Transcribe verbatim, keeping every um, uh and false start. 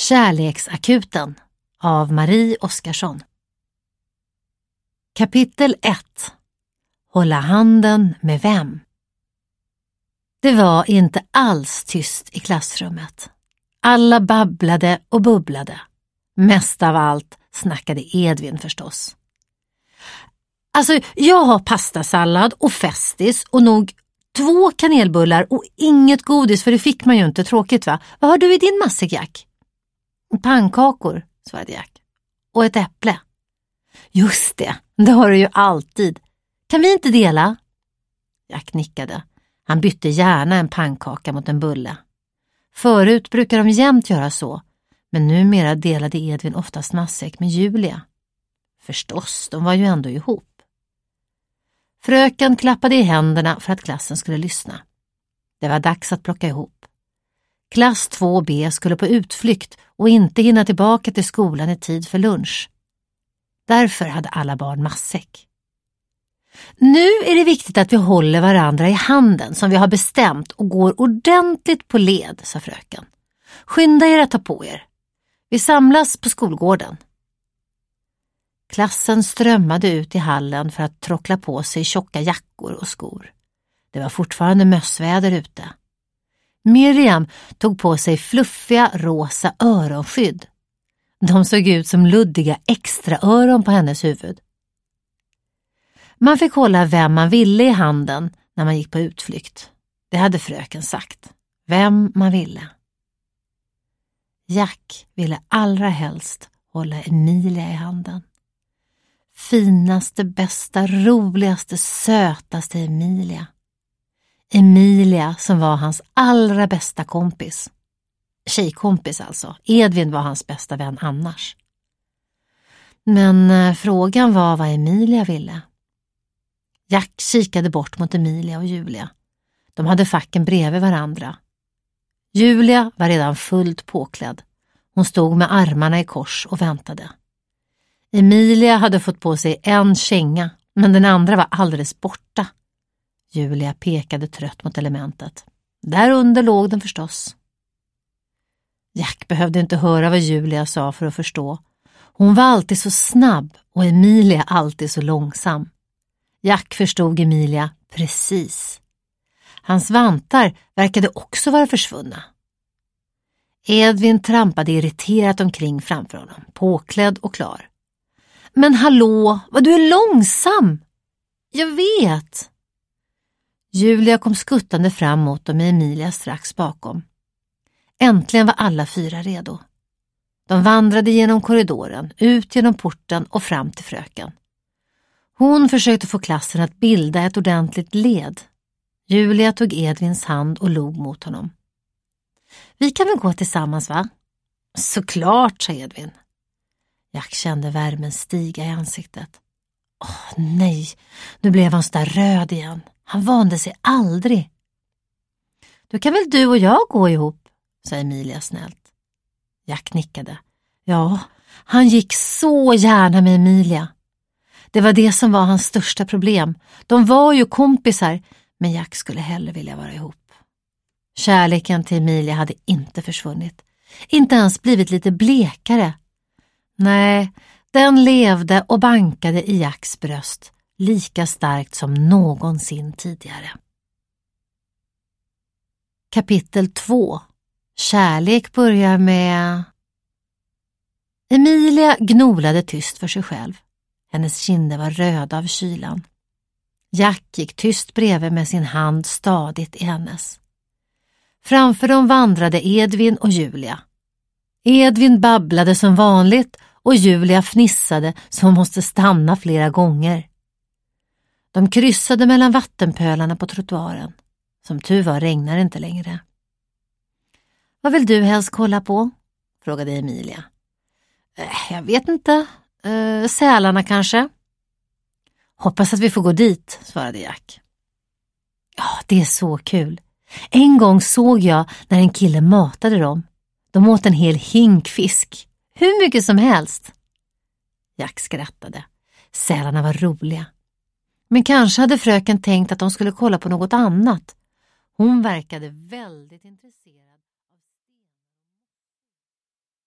Kärleksakuten av Marie Oskarsson. Kapitel ett. Hålla handen med vem? Det var inte alls tyst i klassrummet. Alla babblade och bubblade. Mest av allt snackade Edvin förstås. Alltså, jag har pastasallad och festis och nog två kanelbullar och inget godis, för det fick man ju inte, tråkigt va? Vad har du i din matsäck, Jack? Pannkakor, svarade Jack. Och ett äpple. Just det, det har du ju alltid. Kan vi inte dela? Jack nickade. Han bytte gärna en pannkaka mot en bulle. Förut brukar de jämt göra så, men numera delade Edvin oftast matsäck med Julia. Förstås, de var ju ändå ihop. Fröken klappade i händerna för att klassen skulle lyssna. Det var dags att plocka ihop. Klass två B skulle på utflykt och inte hinna tillbaka till skolan i tid för lunch. Därför hade alla barn matsäck. Nu är det viktigt att vi håller varandra i handen som vi har bestämt och går ordentligt på led, sa fröken. Skynda er att ta på er. Vi samlas på skolgården. Klassen strömmade ut i hallen för att trockla på sig tjocka jackor och skor. Det var fortfarande mössväder ute. Miriam tog på sig fluffiga rosa öronskydd. De såg ut som luddiga extra öron på hennes huvud. Man fick hålla vem man ville i handen när man gick på utflykt. Det hade fröken sagt. Vem man ville. Jack ville allra helst hålla Emilia i handen. Finaste, bästa, roligaste, sötaste Emilia. Emilia som var hans allra bästa kompis. Tjejkompis alltså. Edvin var hans bästa vän annars. Men eh, frågan var vad Emilia ville. Jack kikade bort mot Emilia och Julia. De hade facken bredvid varandra. Julia var redan fullt påklädd. Hon stod med armarna i kors och väntade. Emilia hade fått på sig en känga, men den andra var alldeles borta. Julia pekade trött mot elementet. Där under låg den förstås. Jack behövde inte höra vad Julia sa för att förstå. Hon var alltid så snabb och Emilia alltid så långsam. Jack förstod Emilia precis. Hans vantar verkade också vara försvunna. Edvin trampade irriterat omkring framför honom, påklädd och klar. Men hallå, vad du är långsam! Jag vet! Julia kom skuttande fram mot dem med Emilia strax bakom. Äntligen var alla fyra redo. De vandrade genom korridoren, ut genom porten och fram till fröken. Hon försökte få klassen att bilda ett ordentligt led. Julia tog Edvins hand och log mot honom. Vi kan väl gå tillsammans, va? Såklart, sa Edvin. Jack kände värmen stiga i ansiktet. Åh nej, nu blev han så där röd igen. Han vande sig aldrig. Då kan väl du och jag gå ihop, sa Emilia snällt. Jack nickade. Ja, han gick så gärna med Emilia. Det var det som var hans största problem. De var ju kompisar, men Jack skulle hellre vilja vara ihop. Kärleken till Emilia hade inte försvunnit. Inte ens blivit lite blekare. Nej, den levde och bankade i Jacks bröst lika starkt som någonsin tidigare. Kapitel två. Kärlek börjar med... Emilia gnolade tyst för sig själv. Hennes kinder var röda av kylan. Jack gick tyst bredvid med sin hand stadigt i hennes. Framför dem vandrade Edvin och Julia. Edvin babblade som vanligt och Julia fnissade så hon måste stanna flera gånger. De kryssade mellan vattenpölarna på trottoaren. Som tur var regnar inte längre. Vad vill du helst kolla på? Frågade Emilia. Äh, jag vet inte. Äh, sälarna kanske? Hoppas att vi får gå dit, svarade Jack. Ja, det är så kul. En gång såg jag när en kille matade dem. De åt en hel hink fisk. Hur mycket som helst. Jack skrattade. Sälarna var roliga. Men kanske hade fröken tänkt att de skulle kolla på något annat. Hon verkade väldigt intresserad.